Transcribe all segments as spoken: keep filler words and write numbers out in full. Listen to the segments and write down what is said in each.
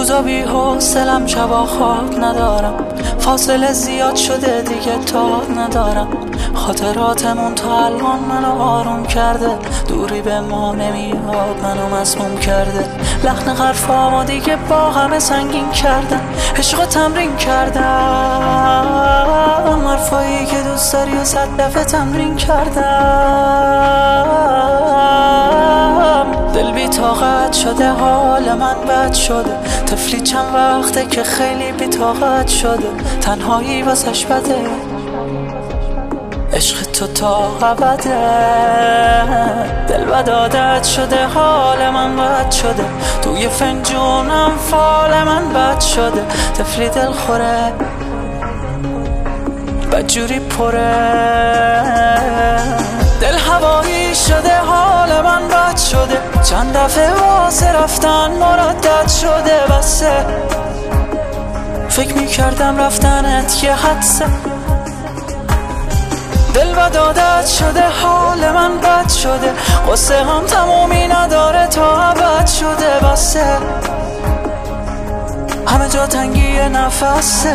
روزا بی حوصلم شبا خواب ندارم، فاصله زیاد شده دیگه تاب ندارم. خاطراتمون تا الان منو آروم کرده، دوری به ما نمیاد منو مسموم کرده. لحن حرفامو دیگه با همه سنگین کردم، عشق تمرین کردم، حرفایی که دوست داری و صد دفعه تمرین کردم. دل بی طاقت شده، حال من بد شده، طفلی چند وقته که خیلی بی طاقت شده. تنهایی واسش بده، عشق تو تا ابده. دل بد عادت شده، حال من بد شده، توی فنجونم فال من بد شده. طفلی دل خوره، بدجوری پره، دل هوایی شده، حال من بد شده. چند دفعه واسه رفتن مردد شده، بسه فکر میکردم رفتنت یه حدسه. دل بد عادت شده، حال من بد شده، قصه هم تمومی نداره تا ابد شده. بسه همه جا تنگی نفسه.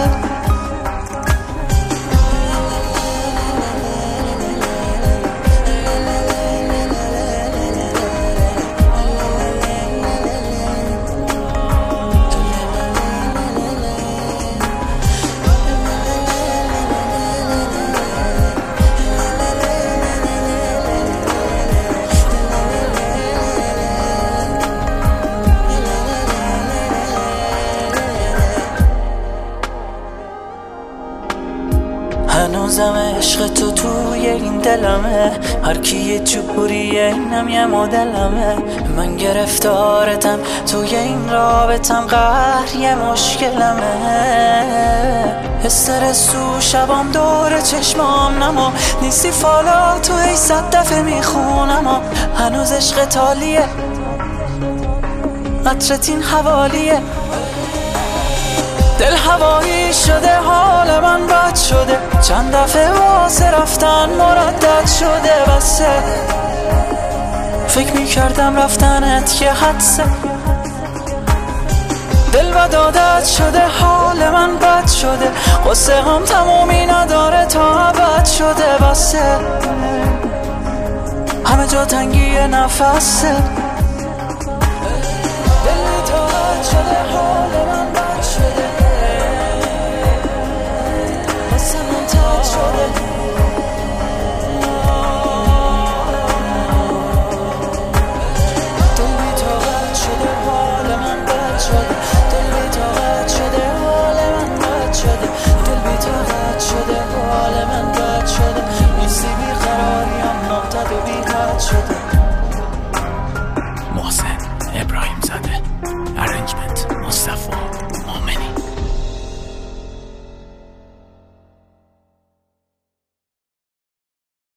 هنوزم عشق تو توی این دلمه، هر کی یه جوریه اینم یه مدلمه. من گرفتارتم توی این رابطم، قهر یه مشکلمه. استرس تو شبام دور چشمام نما، نیستی فالا تو ای صد دفعه میخونم. هنوز عشق تالیه، عطرت این حوالیه. دل هوایی شده، حال من بد شده، چند دفعه واسه رفتن مردد شده. بسه فکر میکردم رفتنت یه حدسه. دل بد عادت شده، حال من بد شده، قصه هم تمومی نداره تا ابد شده. بسه همه جا تنگی نفسه. دل بی طاقت شده، حال